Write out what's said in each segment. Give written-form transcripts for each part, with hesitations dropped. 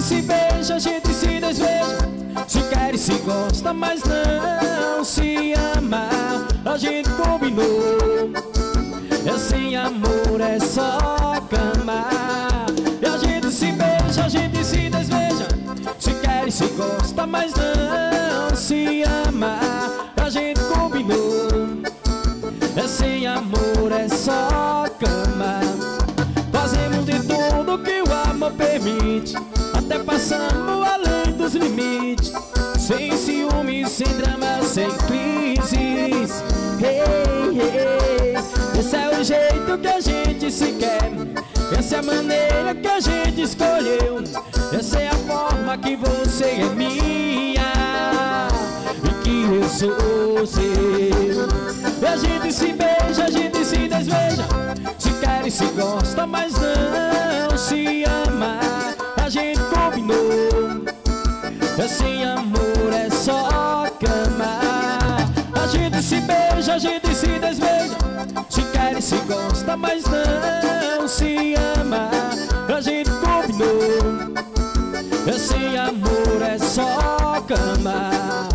se beija, a gente se desveja, se quer e se gosta, mas não se ama. A gente combinou, é sem amor, é só cama. E a gente se beija, a gente se desveja, se quer e se gosta, mas não se ama. A gente combinou, é sem amor, é só cama. Fazemos de tudo que o amor permite, até passamos além dos limites, sem ciúmes, sem drama, sem crises. Hey, hey. Esse é o jeito que a gente se quer, essa é a maneira que a gente escolheu, essa é a forma que você é minha e que eu sou seu. E a gente se beija, a gente se desveja, se quer e se gosta, mas não se ama. A gente combinou, é sem amor, é só cama. A gente se beija, a gente se desveja, se quer e se gosta, mas não se ama. A gente combinou, é sem amor, é só cama.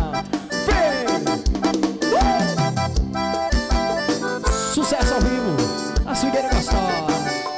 Sucesso ao vivo, a swingueira gostosa.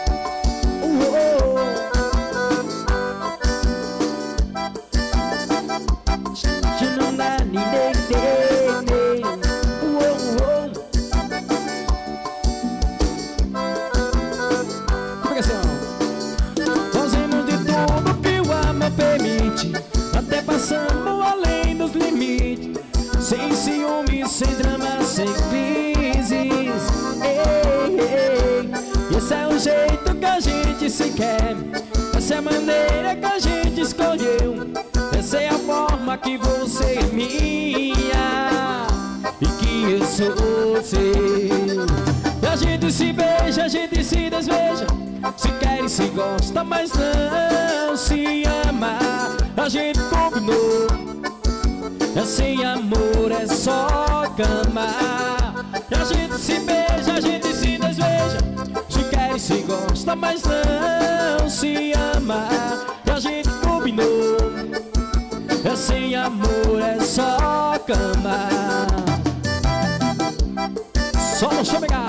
Fazemos de tudo que o amor permite, até passamos além dos limites, sem ciúmes, sem drama, sem crises. Ei, ei. Esse é o jeito que a gente se quer, essa é a maneira que a gente escolheu, essa é a forma que você é minha e que eu sou seu. E a gente se beija, a gente se desveja, se quer e se gosta, mas não se ama. A gente combinou, é sem amor, é só cama. E a gente se beija, a gente se desveja, se quer e se gosta, mas não se ama. E a gente combinou, é sem amor, é só cama. Só no Chão Mega.